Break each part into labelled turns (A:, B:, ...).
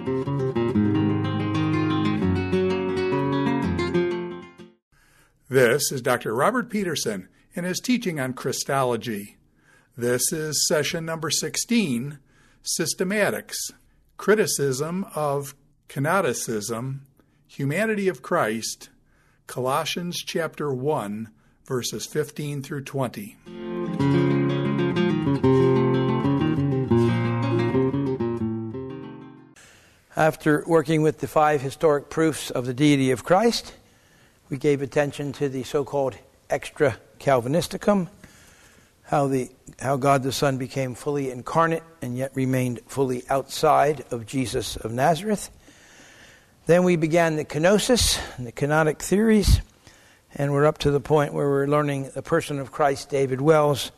A: This is Dr. Robert Peterson and his teaching on Christology. This is session number 16, Systematics, Criticism of Kenoticism, Humanity of Christ, Colossians chapter 1, verses 15 through 20.
B: After working with the 5 historic proofs of the deity of Christ, we gave attention to the so-called extra Calvinisticum, how God the Son became fully incarnate and yet remained fully outside of Jesus of Nazareth. Then we began the kenosis and the kenotic theories, and we're up to the point where we're learning the person of Christ, David Wells'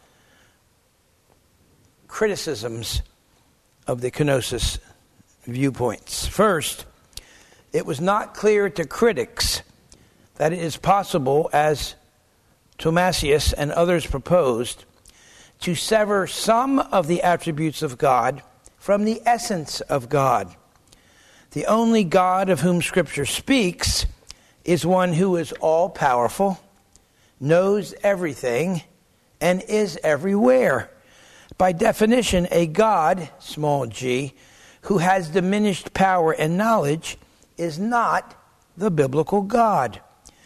B: criticisms of the kenosis viewpoints. First, it was not clear to critics that it is possible, as Thomasius and others proposed, to sever some of the attributes of God from the essence of God. The only God of whom Scripture speaks is one who is all-powerful, knows everything, and is everywhere. By definition, a God, small g, who has diminished power and knowledge is not the biblical God.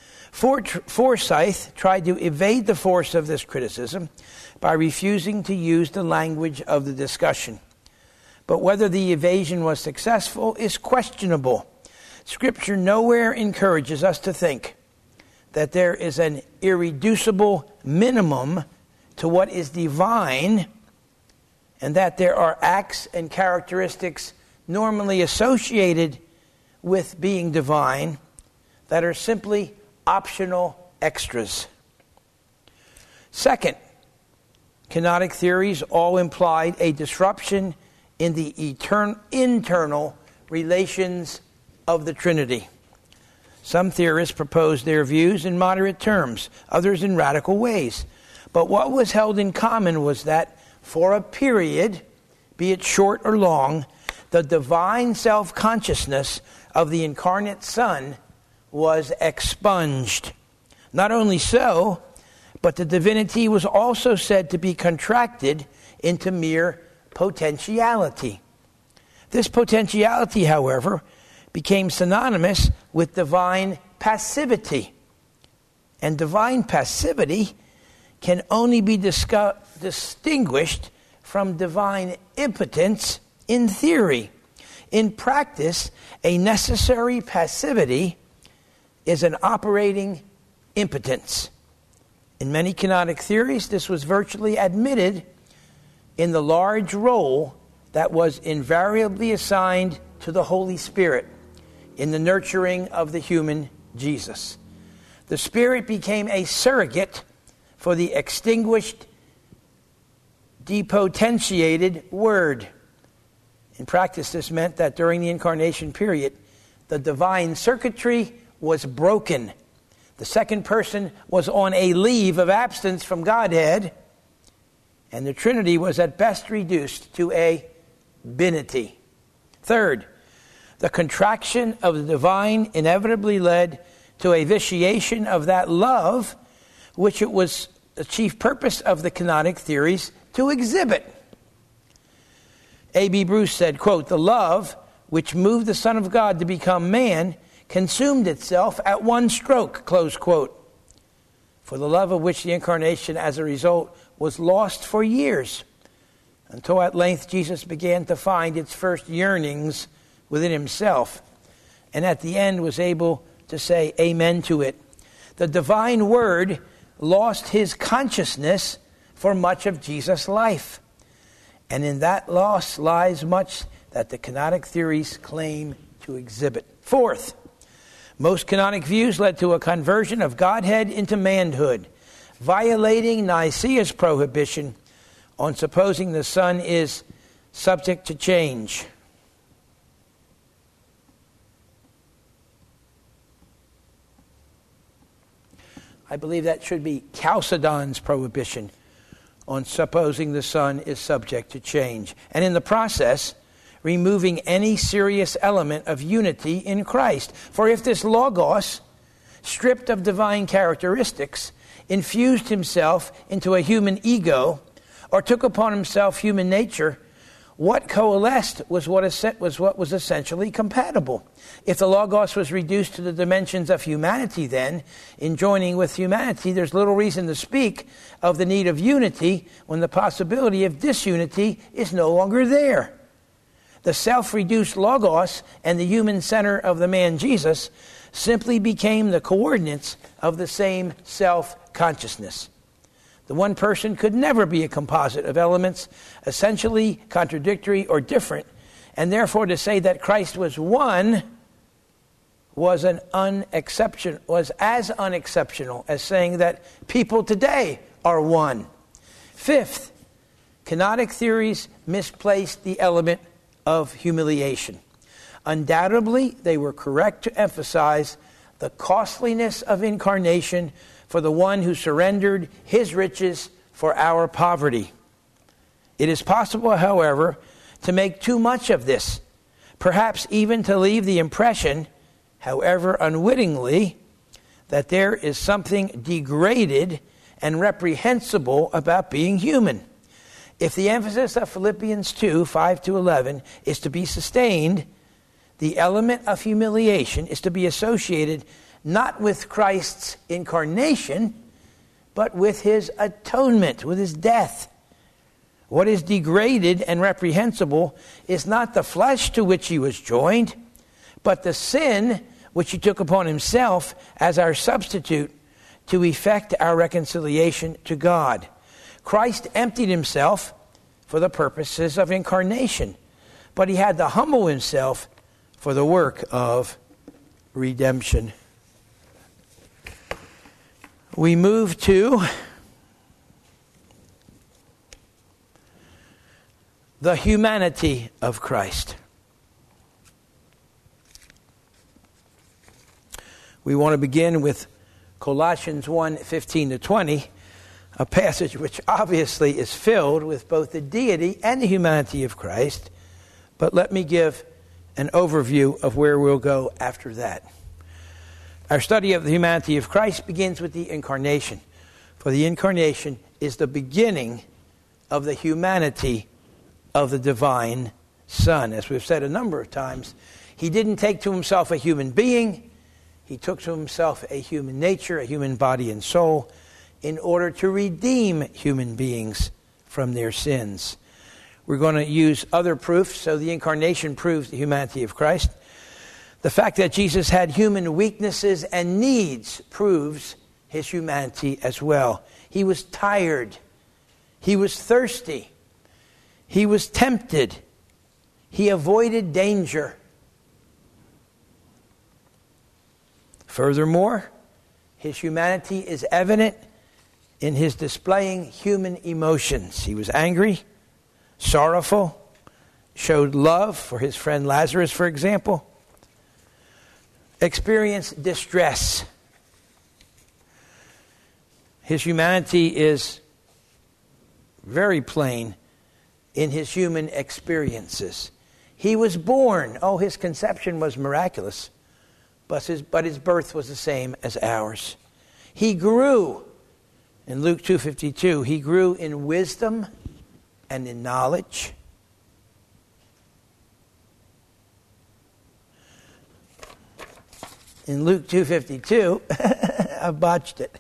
B: Forsyth tried to evade the force of this criticism by refusing to use the language of the discussion. But whether the evasion was successful is questionable. Scripture nowhere encourages us to think that there is an irreducible minimum to what is divine, and that there are acts and characteristics normally associated with being divine that are simply optional extras. Second, kenotic theories all implied a disruption in the internal relations of the Trinity. Some theorists proposed their views in moderate terms, others in radical ways. But what was held in common was that for a period, be it short or long, the divine self-consciousness of the incarnate Son was expunged. Not only so, but the divinity was also said to be contracted into mere potentiality. This potentiality, however, became synonymous with divine passivity. And divine passivity can only be distinguished from divine impotence in theory. In practice, a necessary passivity is an operating impotence. In many kenotic theories, this was virtually admitted in the large role that was invariably assigned to the Holy Spirit in the nurturing of the human Jesus. The Spirit became a surrogate for the extinguished, depotentiated Word. In practice, this meant that during the incarnation period, the divine circuitry was broken. The second person was on a leave of absence from Godhead, and the Trinity was at best reduced to a binity. Third, the contraction of the divine inevitably led to a vitiation of that love which it was the chief purpose of the kenotic theories to exhibit. A.B. Bruce said, quote, "The love which moved the Son of God to become man consumed itself at one stroke," close quote. For the love of which the incarnation as a result was lost for years, until at length Jesus began to find its first yearnings within himself, and at the end was able to say amen to it. The divine Word lost his consciousness for much of Jesus' life. And in that loss lies much that the kenotic theories claim to exhibit. Fourth, most kenotic views led to a conversion of Godhead into manhood, violating Nicaea's prohibition on supposing the Son is subject to change. I believe that should be Chalcedon's prohibition on supposing the Son is subject to change. And in the process, removing any serious element of unity in Christ. For if this Logos, stripped of divine characteristics, infused himself into a human ego, or took upon himself human nature, what coalesced was what was essentially compatible. If the Logos was reduced to the dimensions of humanity, then, in joining with humanity, there's little reason to speak of the need of unity when the possibility of disunity is no longer there. The self-reduced Logos and the human center of the man Jesus simply became the coordinates of the same self-consciousness. The one person could never be a composite of elements essentially contradictory or different, and therefore to say that Christ was one was as unexceptional as saying that people today are one. Fifth, kenotic theories misplaced the element of humiliation. Undoubtedly, they were correct to emphasize the costliness of incarnation for the one who surrendered his riches for our poverty. It is possible, however, to make too much of this, perhaps even to leave the impression, however unwittingly, that there is something degraded and reprehensible about being human. If the emphasis of Philippians 2, 5-11 is to be sustained, the element of humiliation is to be associated not with Christ's incarnation, but with his atonement, with his death. What is degraded and reprehensible is not the flesh to which he was joined, but the sin which he took upon himself as our substitute to effect our reconciliation to God. Christ emptied himself for the purposes of incarnation, but he had to humble himself for the work of redemption. We move to the humanity of Christ. We want to begin with Colossians 1, 15-20, a passage which obviously is filled with both the deity and the humanity of Christ. But let me give an overview of where we'll go after that. Our study of the humanity of Christ begins with the incarnation. For the incarnation is the beginning of the humanity of the divine Son. As we've said a number of times, he didn't take to himself a human being. He took to himself a human nature, a human body and soul, in order to redeem human beings from their sins. We're going to use other proofs. So the incarnation proves the humanity of Christ. The fact that Jesus had human weaknesses and needs proves his humanity as well. He was tired. He was thirsty. He was tempted. He avoided danger. Furthermore, his humanity is evident in his displaying human emotions. He was angry, sorrowful, showed love for his friend Lazarus, for example, experienced distress. His humanity is very plain in his human experiences. He was born. Oh, his conception was miraculous, but his birth was the same as ours. He grew. In Luke 2:52, he grew in wisdom and in knowledge. In Luke 2:52, I botched it.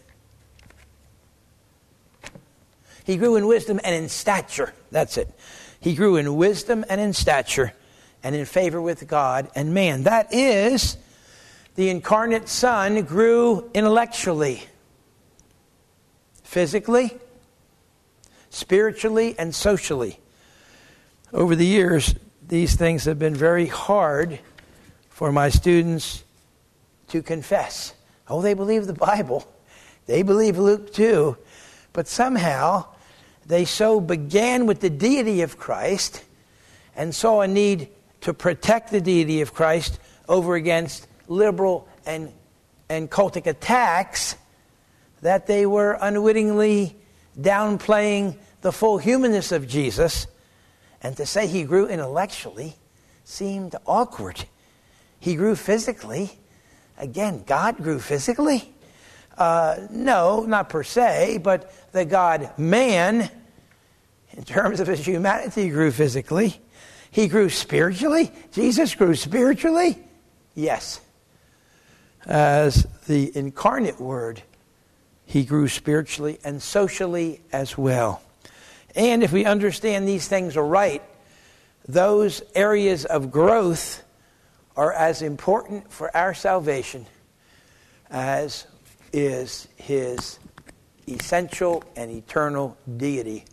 B: He grew in wisdom and in stature. That's it. He grew in wisdom and in stature and in favor with God and man. That is, the incarnate Son grew intellectually, physically, spiritually, and socially. Over the years, these things have been very hard for my students to confess. Oh, they believe the Bible. They believe Luke 2. But somehow, they so began with the deity of Christ and saw a need to protect the deity of Christ over against liberal and cultic attacks that they were unwittingly downplaying the full humanness of Jesus. And to say he grew intellectually, seemed awkward. He grew physically. Again, God grew physically? No, not per se, but the God-man, in terms of his humanity, grew physically. He grew spiritually. Jesus grew spiritually. Yes. As the incarnate Word, he grew spiritually and socially as well. And if we understand these things right, those areas of growth are as important for our salvation as is his essential and eternal deity.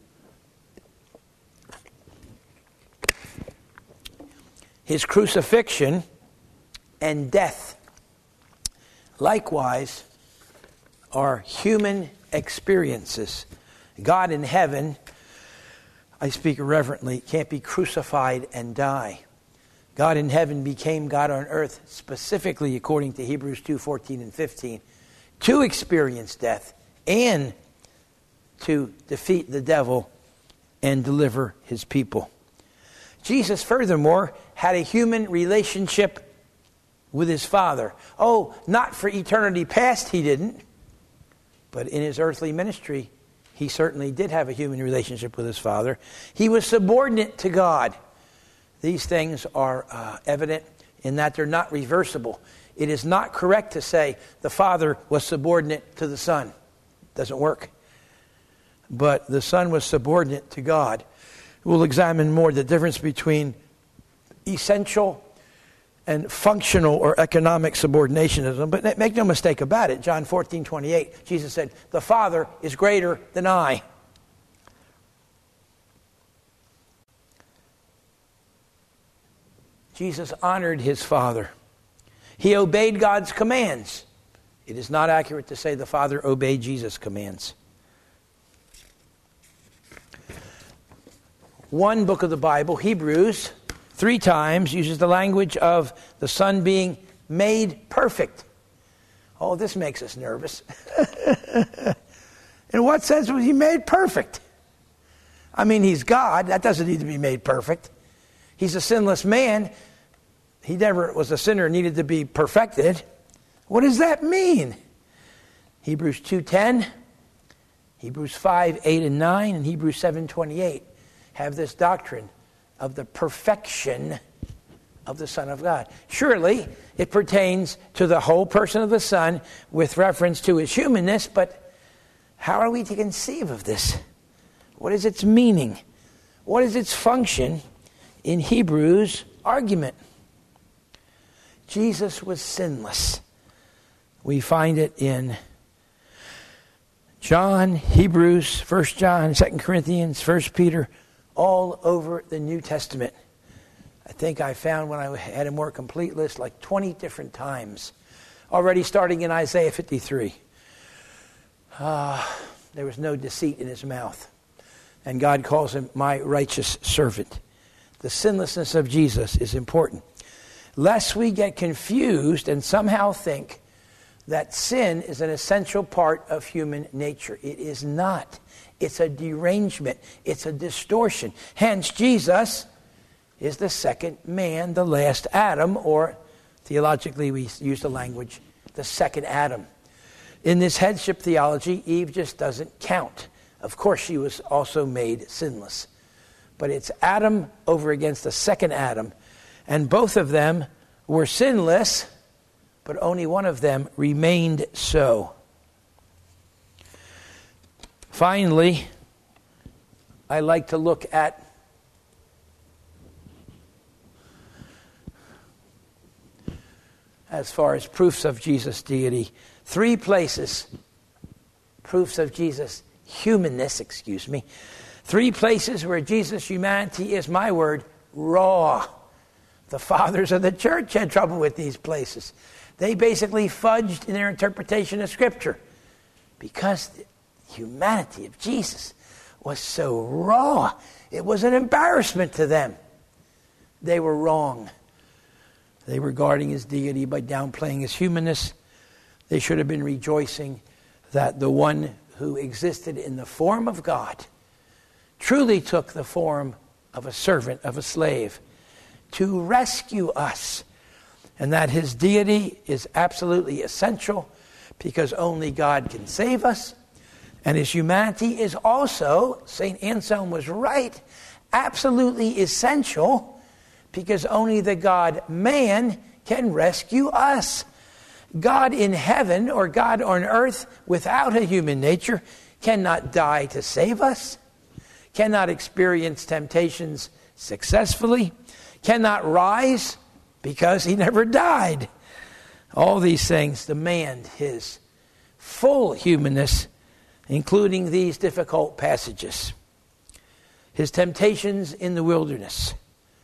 B: His crucifixion and death, likewise, are human experiences. God in heaven, I speak irreverently, can't be crucified and die. God in heaven became God on earth specifically, according to Hebrews 2:14 and 15, to experience death and to defeat the devil and deliver his people. Jesus, furthermore, had a human relationship with his Father. Oh, not for eternity past he didn't, but in his earthly ministry, he certainly did have a human relationship with his Father. He was subordinate to God. These things are evident in that they're not reversible. It is not correct to say the Father was subordinate to the Son. It doesn't work. But the Son was subordinate to God. We'll examine more the difference between essential and functional or economic subordinationism. But make no mistake about it. John 14:28, Jesus said, "The Father is greater than I." Jesus honored his Father. He obeyed God's commands. It is not accurate to say the Father obeyed Jesus' commands. One book of the Bible, Hebrews, 3 times uses the language of the Son being made perfect. Oh, this makes us nervous. In what sense was he made perfect? I mean, he's God. That doesn't need to be made perfect. He's a sinless man. He never was a sinner and needed to be perfected. What does that mean? Hebrews 2:10, Hebrews 5:8 and 9, and Hebrews 7:28 have this doctrine of the perfection of the Son of God. Surely it pertains to the whole person of the Son with reference to his humanness, but how are we to conceive of this? What is its meaning? What is its function in Hebrews' argument? Jesus was sinless. We find it in John, Hebrews, 1 John, 2 Corinthians, 1 Peter, all over the New Testament. I think I found, when I had a more complete list, like 20 different times. Already starting in Isaiah 53. There was no deceit in his mouth. And God calls him my righteous servant. The sinlessness of Jesus is important. Lest we get confused and somehow think that sin is an essential part of human nature. It is not. It's a derangement. It's a distortion. Hence, Jesus is the second man, the last Adam, or theologically we use the language, the second Adam. In this headship theology, Eve just doesn't count. Of course, she was also made sinless. But it's Adam over against the second Adam. And both of them were sinless, but only one of them remained so. Finally, I like to look at as far as proofs of Jesus' deity, 3 places, proofs of Jesus' humanness, 3 places where Jesus' humanity is, my word, raw. The fathers of the church had trouble with these places. They basically fudged in their interpretation of Scripture because the humanity of Jesus was so raw. It was an embarrassment to them. They were wrong. They were guarding his deity by downplaying his humanness. They should have been rejoicing that the one who existed in the form of God truly took the form of a servant, of a slave, to rescue us, and that his deity is absolutely essential because only God can save us, and his humanity is also, St. Anselm was right, absolutely essential because only the God-man can rescue us. God in heaven or God on earth without a human nature cannot die to save us, cannot experience temptations successfully, cannot rise because he never died. All these things demand his full humanness, including these difficult passages. His temptations in the wilderness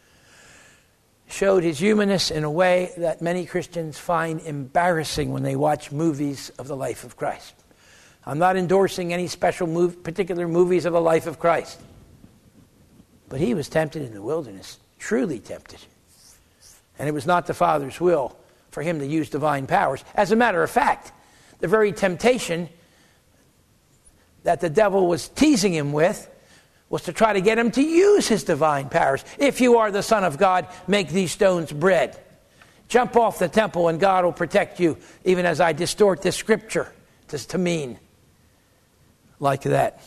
B: showed his humanness in a way that many Christians find embarrassing when they watch movies of the life of Christ. I'm not endorsing any particular movies of the life of Christ. But he was tempted in the wilderness, truly tempted. And it was not the Father's will for him to use divine powers. As a matter of fact, the very temptation that the devil was teasing him with was to try to get him to use his divine powers. If you are the Son of God, make these stones bread. Jump off the temple and God will protect you, even as I distort this scripture to mean like that.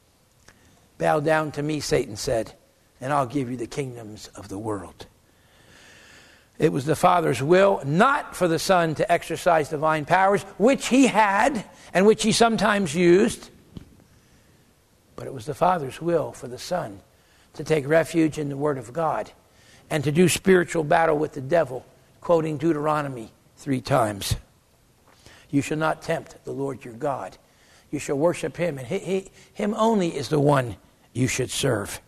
B: Bow down to me, Satan said, and I'll give you the kingdoms of the world. It was the Father's will, not for the Son to exercise divine powers, which he had and which he sometimes used, but it was the Father's will for the Son to take refuge in the Word of God and to do spiritual battle with the devil, quoting Deuteronomy 3 times. You shall not tempt the Lord your God. You shall worship him, and him only is the one you should serve.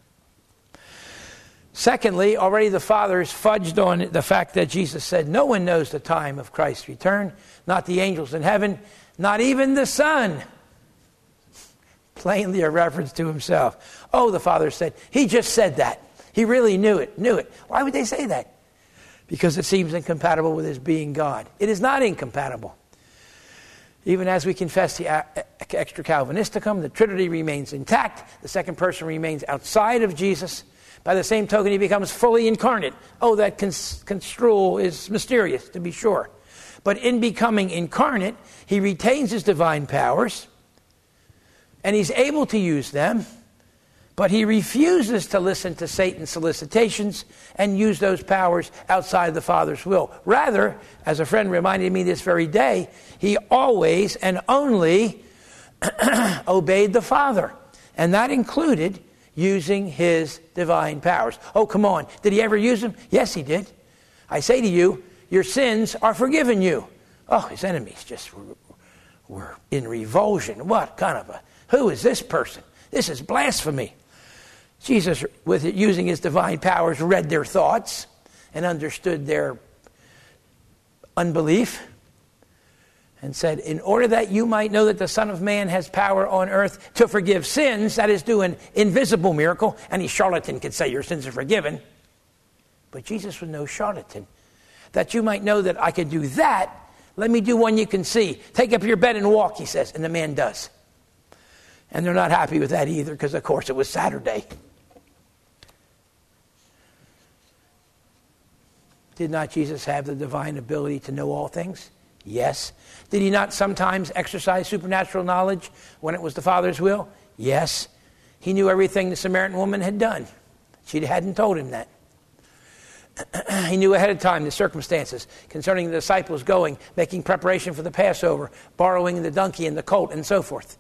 B: Secondly, already the fathers fudged on the fact that Jesus said, no one knows the time of Christ's return, not the angels in heaven, not even the Son. Plainly a reference to himself. Oh, the father said, he just said that. He really knew it. Why would they say that? Because it seems incompatible with his being God. It is not incompatible. Even as we confess the Extra Calvinisticum, the Trinity remains intact. The second person remains outside of Jesus. By the same token, he becomes fully incarnate. Oh, that construal is mysterious, to be sure. But in becoming incarnate, he retains his divine powers, and he's able to use them, but he refuses to listen to Satan's solicitations and use those powers outside the Father's will. Rather, as a friend reminded me this very day, he always and only obeyed the Father. And that included using his divine powers. Oh, come on. Did he ever use them? Yes, he did. I say to you, your sins are forgiven you. Oh, his enemies just were in revulsion. What kind of who is this person? This is blasphemy. Jesus, with it, using his divine powers, read their thoughts and understood their unbelief and said, in order that you might know that the Son of Man has power on earth to forgive sins, that is, do an invisible miracle. Any charlatan could say your sins are forgiven. But Jesus was no charlatan. That you might know that I can do that, let me do one you can see. Take up your bed and walk, he says, and the man does. And they're not happy with that either, because of course it was Saturday. Did not Jesus have the divine ability to know all things? Yes. Did he not sometimes exercise supernatural knowledge when it was the Father's will? Yes. He knew everything the Samaritan woman had done. She hadn't told him that. He knew ahead of time the circumstances concerning the disciples going, making preparation for the Passover, borrowing the donkey and the colt, and so forth.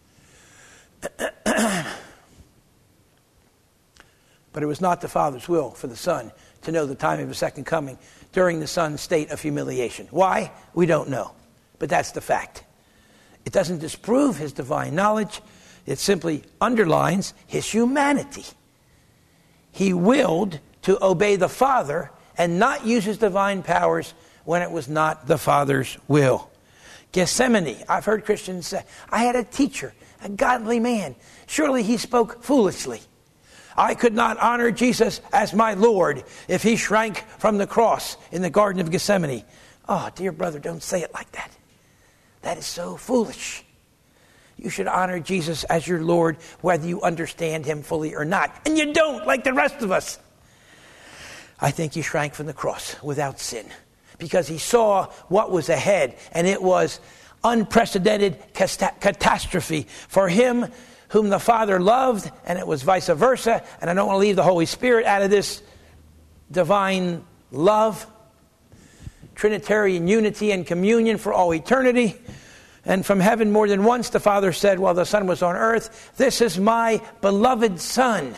B: But it was not the Father's will for the Son to know the time of his second coming during the Son's state of humiliation. Why? We don't know. But that's the fact. It doesn't disprove his divine knowledge. It simply underlines his humanity. He willed to obey the Father and not use his divine powers when it was not the Father's will. Gethsemane, I've heard Christians say, I had a teacher, a godly man. Surely he spoke foolishly. I could not honor Jesus as my Lord if he shrank from the cross in the Garden of Gethsemane. Oh, dear brother, don't say it like that. That is so foolish. You should honor Jesus as your Lord whether you understand him fully or not. And you don't, like the rest of us. I think he shrank from the cross without sin, because he saw what was ahead, and it was unprecedented catastrophe for him whom the Father loved, and it was vice versa. And I don't want to leave the Holy Spirit out of this divine love, Trinitarian unity and communion for all eternity. And from heaven more than once the Father said while the Son was on earth, "This is my beloved Son."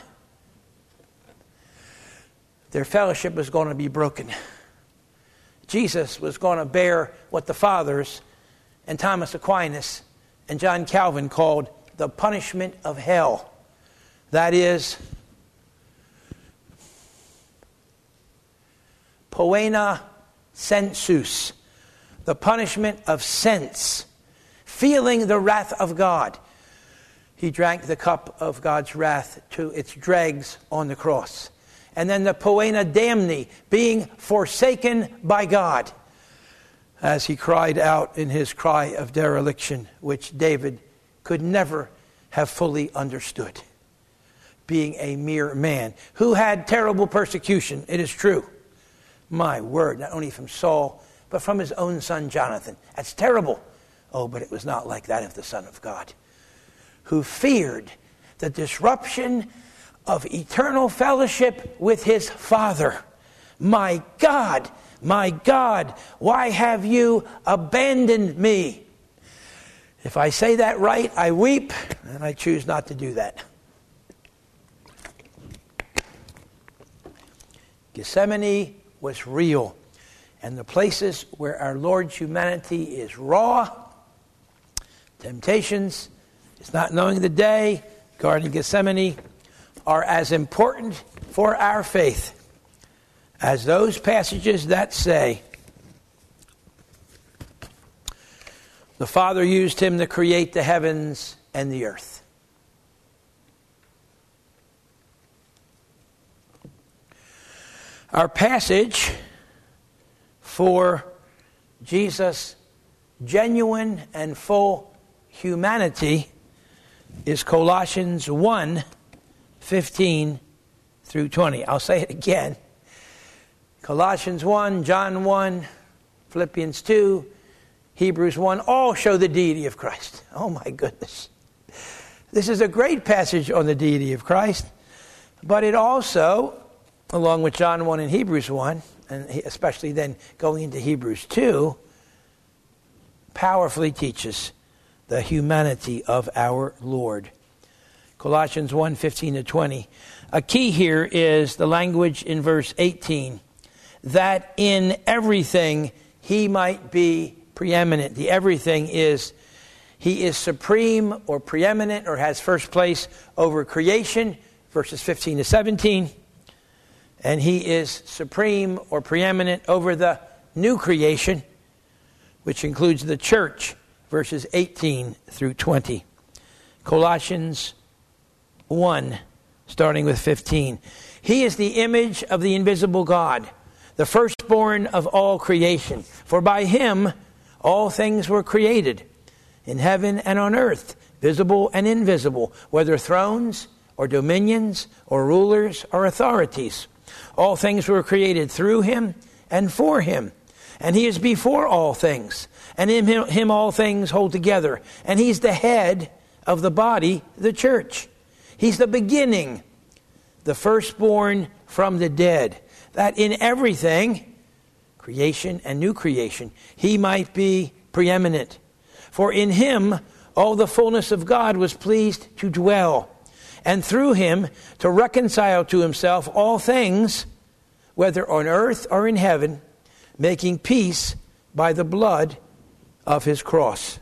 B: Their fellowship was going to be broken. Jesus was going to bear what the Fathers and Thomas Aquinas and John Calvin called the punishment of hell. That is, poena sensus, the punishment of sense, feeling the wrath of God. He drank the cup of God's wrath to its dregs on the cross. And then the poena damni, being forsaken by God, as he cried out in his cry of dereliction, which David could never have fully understood, being a mere man who had terrible persecution, it is true. My word, not only from Saul, but from his own son Jonathan. That's terrible. Oh, but it was not like that of the Son of God, who feared the disruption of eternal fellowship with his Father. My God, why have you abandoned me? If I say that right, I weep, and I choose not to do that. Gethsemane was real, and the places where our Lord's humanity is raw, temptations, it's not knowing the day, Garden of Gethsemane, are as important for our faith as those passages that say the Father used him to create the heavens and the earth. Our passage for Jesus' genuine and full humanity is Colossians 1:15 through 20. I'll say it again. Colossians 1, John 1, Philippians 2, Hebrews 1, all show the deity of Christ. Oh my goodness. This is a great passage on the deity of Christ, but it also, along with John 1 and Hebrews 1, and especially then going into Hebrews 2, powerfully teaches the humanity of our Lord. Colossians 1:15 to 20. A key here is the language in verse 18, that in everything he might be preeminent. The everything is, he is supreme or preeminent or has first place over creation, verses 15 to 17. And he is supreme or preeminent over the new creation, which includes the church, verses 18 through 20. Colossians 1, starting with 15. He is the image of the invisible God, the firstborn of all creation. For by him all things were created, in heaven and on earth, visible and invisible, whether thrones or dominions or rulers or authorities. All things were created through him and for him. And he is before all things. And in him all things hold together. And he's the head of the body, the church. He's the beginning, the firstborn from the dead, that in everything, creation and new creation, he might be preeminent. For in him all the fullness of God was pleased to dwell, and through him to reconcile to himself all things, whether on earth or in heaven, making peace by the blood of his cross.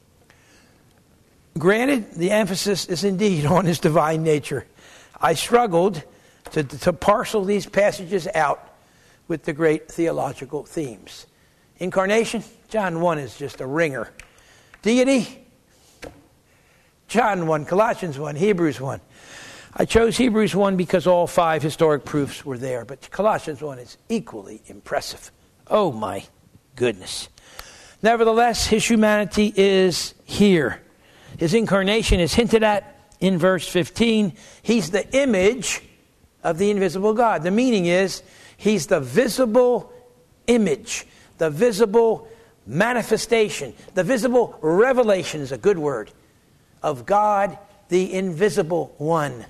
B: Granted, the emphasis is indeed on his divine nature. I struggled to parcel these passages out with the great theological themes. Incarnation, John 1 is just a ringer. Deity, John 1, Colossians 1, Hebrews 1. I chose Hebrews 1 because all 5 historic proofs were there, but Colossians 1 is equally impressive. Oh my goodness. Nevertheless, his humanity is here. His incarnation is hinted at in verse 15. He's the image of the invisible God. The meaning is, He's the visible image, the visible manifestation, the visible revelation is a good word, of God, the invisible one.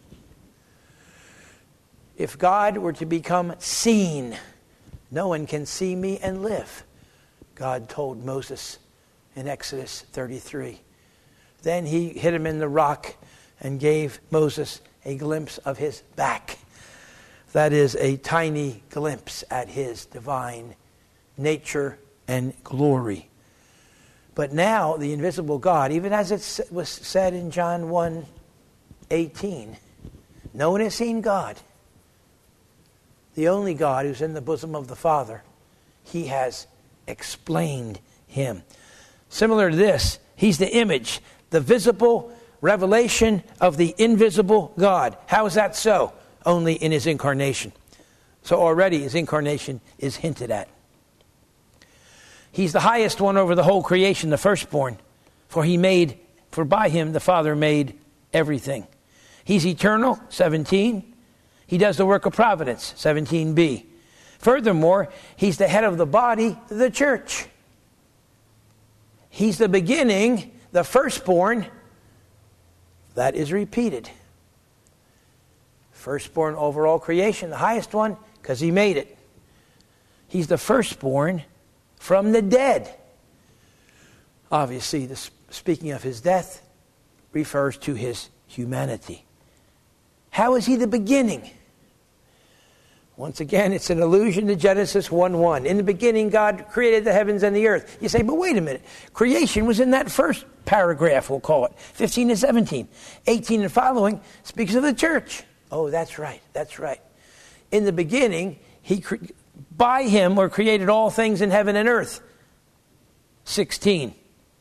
B: If God were to become seen, no one can see me and live, God told Moses in Exodus 33. Then he hit him in the rock and gave Moses a glimpse of his back. That is a tiny glimpse at his divine nature and glory. But now the invisible God, even as it was said in John 1:18, no one has seen God. The only God who's in the bosom of the Father, he has explained him. Similar to this, he's the image, the visible revelation of the invisible God. How is that so? Only in his incarnation. So already his incarnation is hinted at. He's the highest one over the whole creation, the firstborn, for by him the Father made everything. He's eternal, 17. He does the work of providence, 17b. Furthermore, he's the head of the body, the church. He's the beginning, the firstborn. That is repeated. Firstborn over all creation, the highest one, because he made it. He's the firstborn from the dead. Obviously, speaking of his death refers to his humanity. How is he the beginning? Once again, it's an allusion to Genesis 1:1. In the beginning, God created the heavens and the earth. You say, but wait a minute. Creation was in that first paragraph, we'll call it. 15 and 17. 18 and following speaks of the church. Oh, that's right. That's right. In the beginning, by him were created all things in heaven and earth. 16.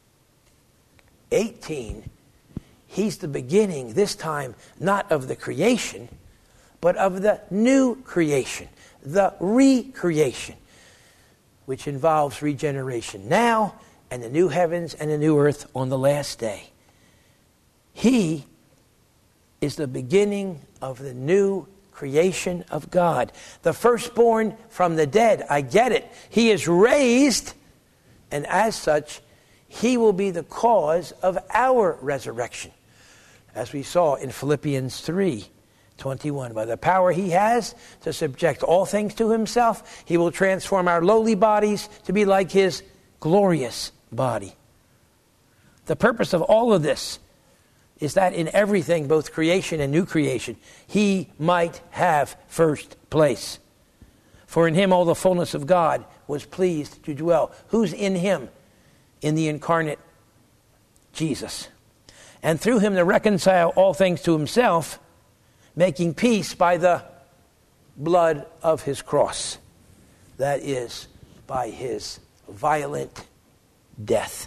B: 18. He's the beginning, this time, not of the creation, but of the new creation, the recreation, which involves regeneration now and the new heavens and the new earth on the last day. He is the beginning of the new creation of God. The firstborn from the dead, I get it. He is raised, and as such, he will be the cause of our resurrection. As we saw in Philippians 3:21, by the power he has to subject all things to himself, he will transform our lowly bodies to be like his glorious body. The purpose of all of this is that in everything, both creation and new creation, he might have first place. For in him all the fullness of God was pleased to dwell. Who's in him? In the incarnate Jesus. And through him to reconcile all things to himself, making peace by the blood of his cross. That is, by his violent death.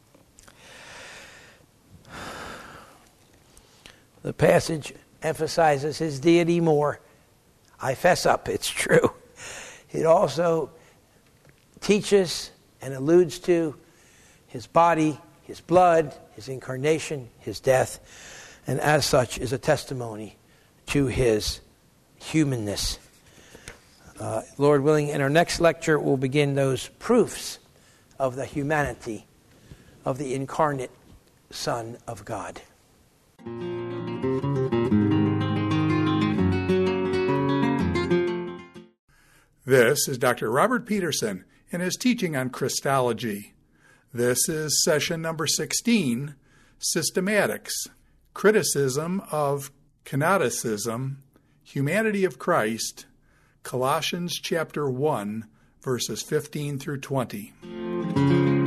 B: The passage emphasizes his deity more. I fess up, it's true. It also teaches and alludes to his body, his blood, his incarnation, his death, and as such is a testimony to his humanness. Lord willing, in our next lecture, we'll begin those proofs of the humanity of the incarnate Son of God.
A: This is Dr. Robert Peterson and his teaching on Christology. This is session number 16, Systematics, Criticism of Kenoticism, Humanity of Christ, Colossians chapter 1, verses 15 through 20.